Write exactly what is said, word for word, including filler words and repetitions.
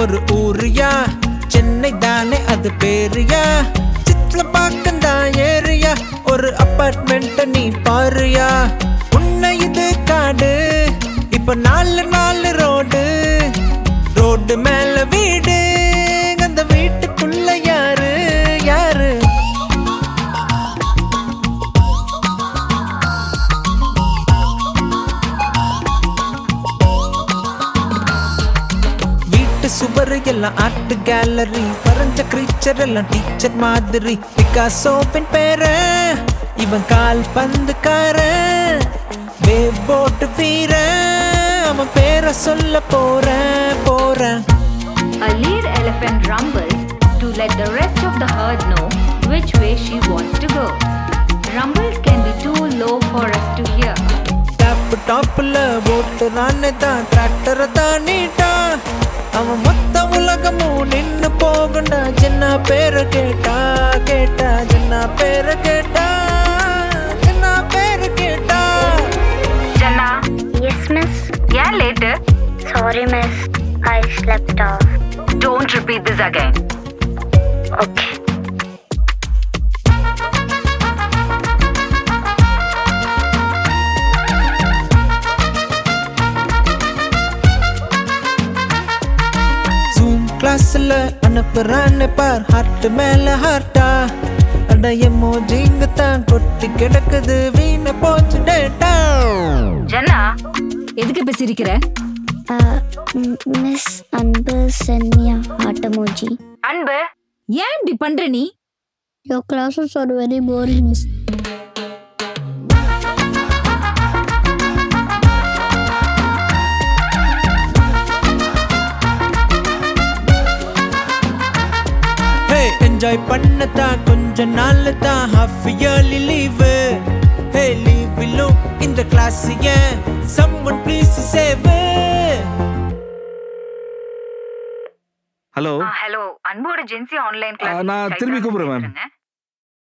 ஒரு ஊரியா சென்னை தானே அது பேரியா சித்ல பாக்கந்தா ஏரியா ஒரு அப்பார்ட்மெண்ட் நீ பாருயா உன்னை இது காடு இப்ப நாலு நாலு ரோடு ரோடு மேல வீடு அந்த வீட்டுக்குள்ள யாரு யாரு வீட்டு சுவர் எல்லாம் ஆர்ட் கேலரி வரைஞ்ச கிரீச்சர் எல்லாம் டீச்சர் மாதிரி பிகாசோவின் பேர இவன் கால் பந்துக்காரன் வேவ் போட்டு வீர அவன் பேரை சொல்ல போறேன் போறேன். A lead elephant rumbles to let the rest of the herd know which way she wants to go. Rumbles can be too low for us to hear. Top டாப்ல ஓட்டுறானே தான் டிராக்டரை தான் நீட்டா அவன் மொத்த உலகமும் நின்னு போகண்டா ஜென்னா பேரை கேட்டா கேட்டா ஜென்னா பேரை கேட்டா ஜென்னா பேரை கேட்டா. Jana. Yes, miss. Yeah, later. Sorry, miss. I slept off. Don't repeat this again. Okay. Zoom கிளாஸ்ல அனுப்புறான்னு பார் ஹார்ட் மேல ஹார்ட்டா அட எமோஜிங்க தான் கொட்டி கிடக்குது வீண போச்சு டேட்டா. Jana. எதுக்கு இப்ப சிரிக்கிற? Uh, m- Miss Anbu sent me a heart emoji. Anbu. ஏன் இப்படி பண்ற நீ? Your classes are very boring, miss. Hey enjoy பண்ணதான் கொஞ்ச நாள் தான் ஹாஃப் இயர்லி லீவு ஹே லீவிலும் இந்த கிளாஸ் ஏன் someone please save. Hello hello அன்போட ஜென்சி ஆன்லைன் ஆ, நான் திரும்பி கூப்பிடுறேன், ma'am.